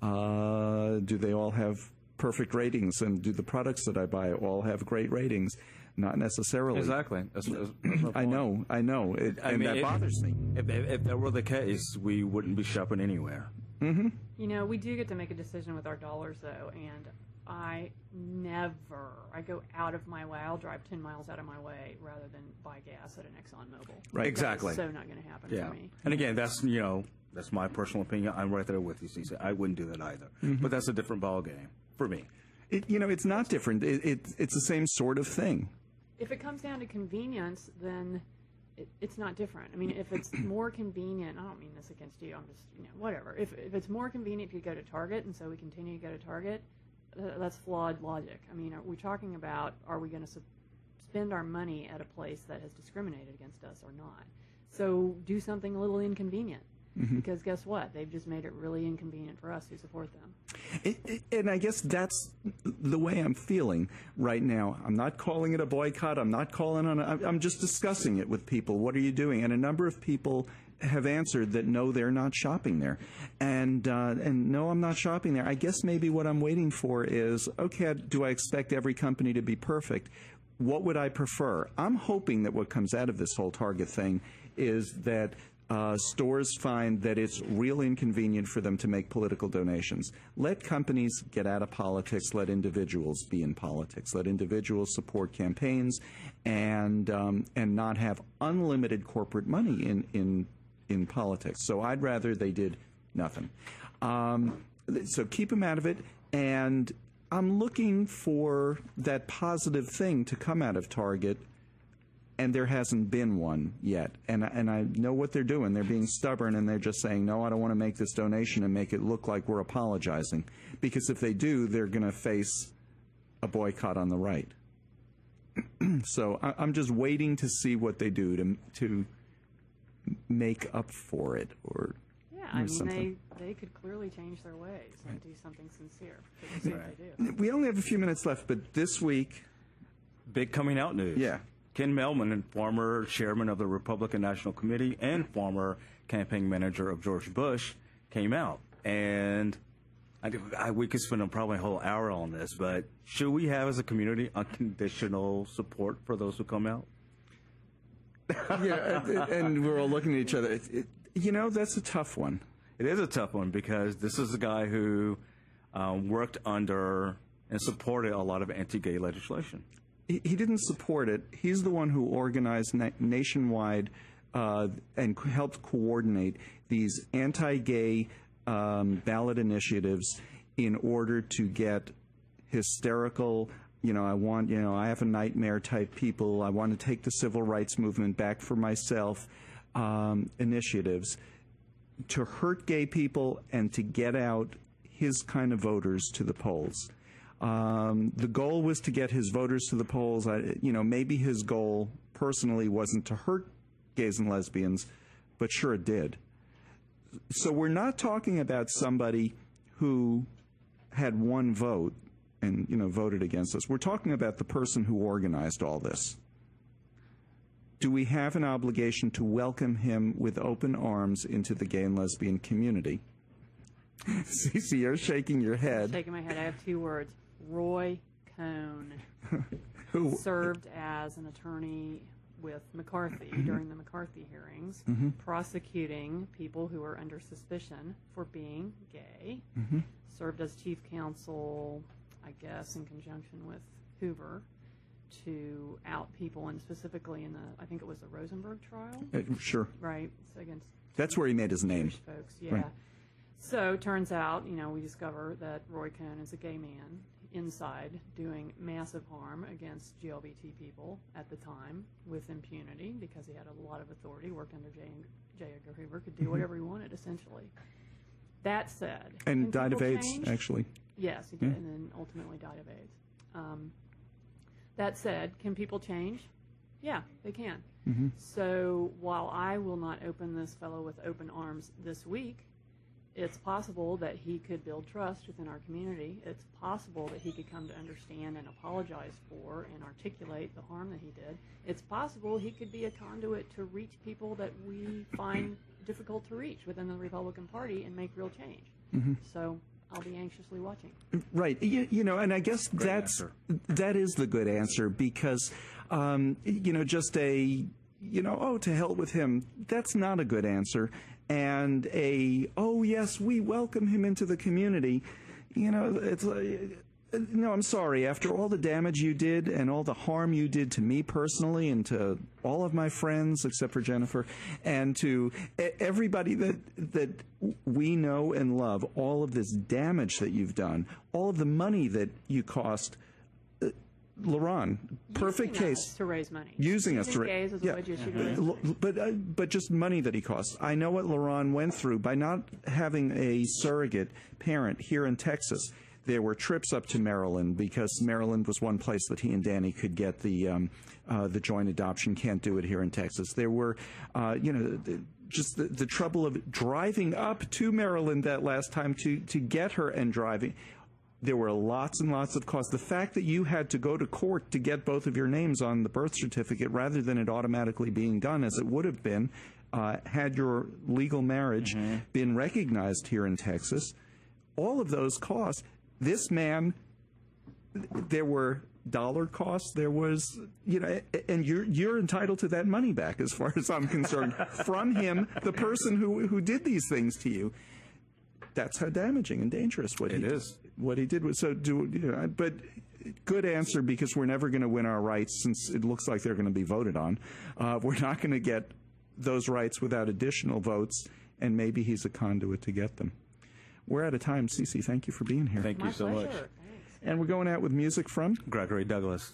Uh, do they all have perfect ratings, and do the products that I buy all have great ratings? Not necessarily. Exactly. That's, that's, that's my I point. know, I know, it, I and mean, that it- bothers me. If, if, if that were the case, we wouldn't be shopping anywhere. Mm-hmm. You know, we do get to make a decision with our dollars, though, and I never, I go out of my way, I'll drive ten miles out of my way rather than buy gas at an ExxonMobil. Right. Exactly. That's so not going to happen Yeah. for me. And again, that's, you know, that's my personal opinion. I'm right there with you, Cece. I wouldn't do that either. But that's a different ballgame for me. It, you know, it's not different. It, it, it's the same sort of thing. If it comes down to convenience, then it, it's not different. I mean, if it's more convenient, I don't mean this against you, I'm just, you know, whatever. If, if it's more convenient to go to Target, and so we continue to go to Target, uh, that's flawed logic. I mean, are we talking about, are we going to spend our money at a place that has discriminated against us or not? So do something a little inconvenient. because guess what? They've just made it really inconvenient for us who support them. It, it, and I guess that's the way I'm feeling right now. I'm not calling it a boycott. I'm not calling on it. I'm just discussing it with people. What are you doing? And a number of people have answered that no, they're not shopping there. And, uh, and no, I'm not shopping there. I guess maybe what I'm waiting for is, okay, do I expect every company to be perfect? What would I prefer? I'm hoping that what comes out of this whole Target thing is that Uh, stores find that it's real inconvenient for them to make political donations. Let companies get out of politics. Let individuals be in politics. Let individuals support campaigns and um, and not have unlimited corporate money in, in, in politics. So I'd rather they did nothing. Um, so keep them out of it. And I'm looking for that positive thing to come out of Target. And there hasn't been one yet. And, and I know what they're doing. They're being stubborn, and they're just saying, no, I don't want to make this donation and make it look like we're apologizing. Because if they do, they're going to face a boycott on the right. So I, I'm just waiting to see what they do to, to make up for it. Or, yeah, or I mean, something. they, they could clearly change their ways and do something sincere. We'll see what they do. We only have a few minutes left, but this week... Big coming out news. Yeah. Ken Mehlman, former chairman of the Republican National Committee and former campaign manager of George Bush, came out. And I, I, we could spend probably a whole hour on this, but should we have as a community unconditional support for those who come out? Yeah, and we're all looking at each other. It, it, you know, that's a tough one. It is a tough one because this is a guy who um, worked under and supported a lot of anti-gay legislation. He didn't support it. He's the one who organized na nationwide uh, and helped coordinate these anti-gay um, ballot initiatives in order to get hysterical, you know, I want, you know, I have a nightmare type people, I want to take the civil rights movement back for myself um, initiatives to hurt gay people and to get out his kind of voters to the polls. Um, the goal was to get his voters to the polls. I, you know, maybe his goal personally wasn't to hurt gays and lesbians, but sure it did. So we're not talking about somebody who had one vote and, you know, voted against us. We're talking about the person who organized all this. Do we have an obligation to welcome him with open arms into the gay and lesbian community? Cece, you're shaking your head. I'm shaking my head. I have two words. Roy Cohn Who served as an attorney with McCarthy during the McCarthy hearings, mm-hmm. prosecuting people who were under suspicion for being gay, mm-hmm. served as chief counsel, I guess, in conjunction with Hoover, to out people, and specifically in the, I think it was the Rosenberg trial? Uh, sure. Right, so against That's where he made his name. Jewish folks, yeah. Right. So turns out, you know, we discover that Roy Cohn is a gay man inside doing massive harm against G L B T people at the time with impunity because he had a lot of authority, worked under J. J. Edgar Hoover, could do whatever he wanted, essentially. That said... And died of AIDS, change? actually. Yes, he did, Yeah. and then ultimately died of AIDS. Um, that said, can people change? Yeah, they can. Mm-hmm. So while I will not open this fellow with open arms this week, it's possible that he could build trust within our community. It's possible that he could come to understand and apologize for and articulate the harm that he did. It's possible he could be a conduit to reach people that we find difficult to reach within the Republican Party and make real change. Mm-hmm. So I'll be anxiously watching. Right. You, you know, and I guess Great that's answer. that is the good answer because, um, you know, just a, you know, oh, to hell with him, that's not a good answer. And a, oh, yes, we welcome him into the community, you know, it's like, no, I'm sorry. After all the damage you did and all the harm you did to me personally and to all of my friends, except for Jennifer, and to everybody that that we know and love, all of this damage that you've done, all of the money that you cost, uh, LaRon, perfect Using case us to raise money. using us to ra- gays as a yeah. wedge issue to raise L- money. but uh, but just money that he costs. I know what LaRon went through by not having a surrogate parent here in Texas. There were trips up to Maryland because Maryland was one place that he and Danny could get the um, uh, the joint adoption. Can't do it here in Texas. There were, uh, you know, th- just the, the trouble of driving up to Maryland that last time to, to get her and driving. There were lots and lots of costs. The fact that you had to go to court to get both of your names on the birth certificate rather than it automatically being done as it would have been uh, had your legal marriage mm-hmm. been recognized here in Texas, all of those costs, this man, there were dollar costs, there was, you know, and you're you're entitled to that money back as far as I'm concerned from him, the person who who did these things to you. That's how damaging and dangerous what it he is. What he did was so. Do you know? But good answer, because we're never going to win our rights since it looks like they're going to be voted on. Uh, we're not going to get those rights without additional votes, and maybe he's a conduit to get them. We're out of time. Cece, thank you for being here. Thank you My so pleasure. much. Thanks. And we're going out with music from Gregory Douglas.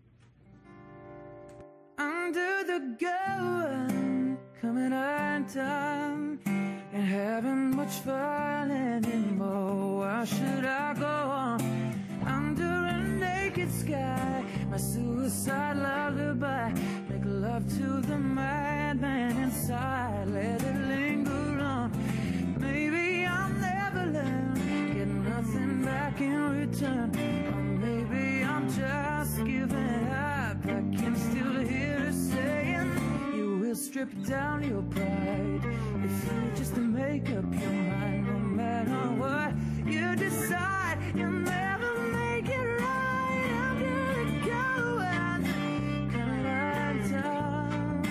Under the gun, coming undone, and having much fun anymore. Why should I go on? Under a naked sky, my suicide lullaby. Make love to the madman inside, let it linger on. Maybe I'll never learn, get nothing back in return. Or maybe I'm just giving up. I can still hear her saying, you will strip down your pride if you just make up your mind. No matter what you decide, you'll never make it right. I'm gonna go and come undone.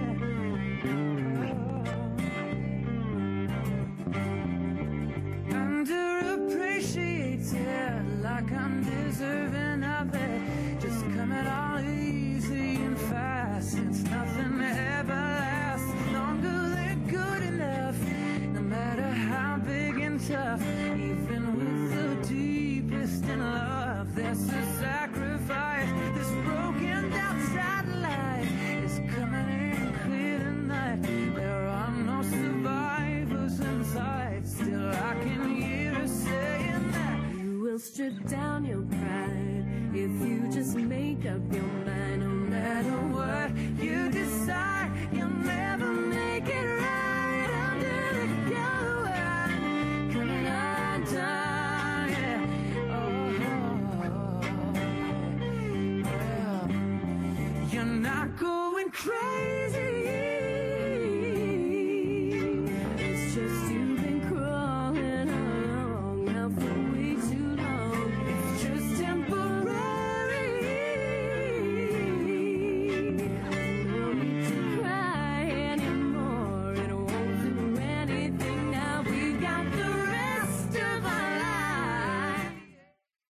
Underappreciated, like I'm deserving of it. Just coming all easy and fast, since nothing ever lasts longer than good enough. No matter how big and tough, even with the deepest in love, there's a sacrifice. This broken down satellite is coming in clear tonight. There are no survivors inside. Still I can hear her saying that you will strip down your pride if you just make up your mind. No matter what you decide, you'll never make it right. Under the go and coming undone. Yeah. Oh, well, you're not going crazy.